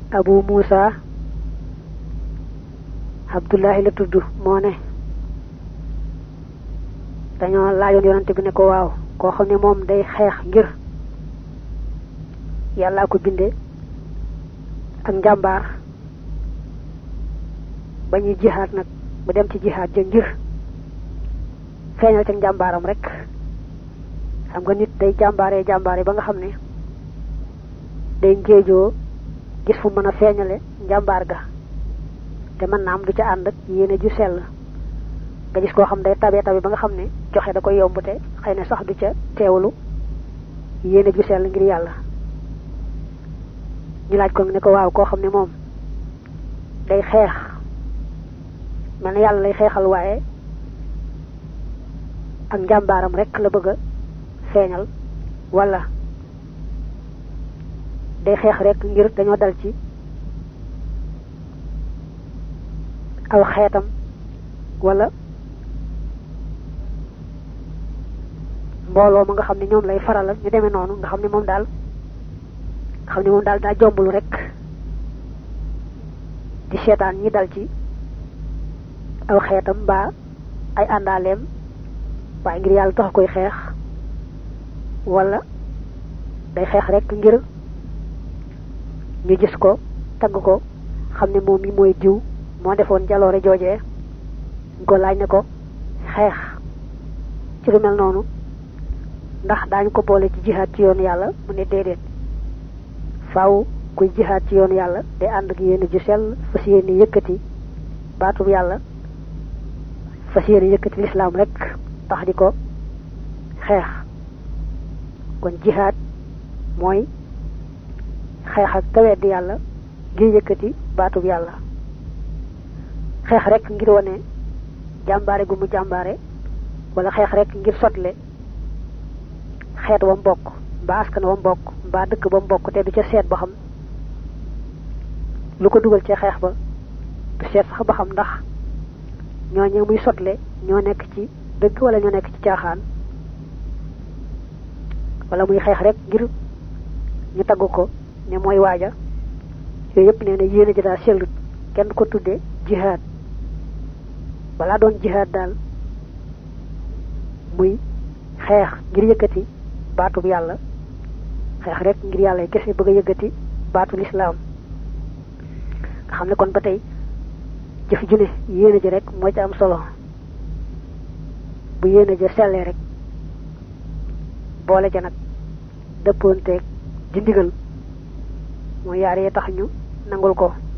Abu Musa Abdullahi la tuddu moo ne dañoo laajoon yonante bi ne ko waaw koo xam ne moom day xeex ngir yàlla ko binde ak njàmbaar ba ñuy jihaad nag bu dem ci jihaad ja ngir feeñal ca njàmbaaram rek xam nga nit day jàmbaare ba nga xam ne day ngéejoo gis fu mën a feeñale njàmbaar ga te mën na am du ca ànd ak yéene ju sell nga gis koo xam day tabe ba nga xam ne joxe da koy yomb te xëy na sax du ca teewlu yéene ju sell ngir yàlla ñu laaj ko ne ko waaw koo xam ne moom day xeex mel na yàlla lay xeexal waaye ak njàmbaaram rek la bëgg a feeñal wala day xeex rek ngir dañoo dal ci aw xeetam wala mbooloo ma nga xam ne ñoom lay faralal ñu demee noonu nga xam ne moom daal daa jombulu rek di seetaan ñi dal ci aw xeetam mbaa ay àndaaleem waaye ngir yàlla tax koy xeex wala day xeex rek ngir ñu gis ko tagg ko xam ne moom mi mooy diw moo defoon jaloore joojee ñu ko laaj ne ko xeex ci lu mel noonu ndax daañu ko boole ci jihaad ci yoonu yàlla mu ne déedéet faaw kuy jihaad ci yoonu yàlla day ànd ak yéene ju sell fas yéene yëkkati baatub yàlla fas yéene yëkkati lislaam rek tax di ko xeex kon jihaad mooy xeex ak ka weddi yàlla ngir yëkkati baatub yàlla xeex rek ngir wane jàmbaare gu mu jàmbaare wala xeex rek ngir sotle xeet wa mbokk mbaa askan wa mbokk mbaa dëkk ba mbokk te du ca seet ba xam lu ko dugal ci xeex ba du seet sax ba xam ndax ñooñu muy sotle ñoo nekk ci dëgg wala ñoo nekk ci caaxaan wala muy xeex rek ngir ñu tagg ko ne mooy waaja yooyu yëpp nee na yéene ji daal sellut kenn ko tudde jihaad wala doon jihaad daal muy xeex ngir yëkkati baatub yàlla xeex rek ngir yàlla kese bëgg a yëkkati baatu lislaam nga xam ne kon ba tey jëf ju ne yéene ji rek moo ci am solo bu yéene ja sellee rek boole ja nag dëppoonteeg di ndigal mooy yaar yee tax ñu nangul ko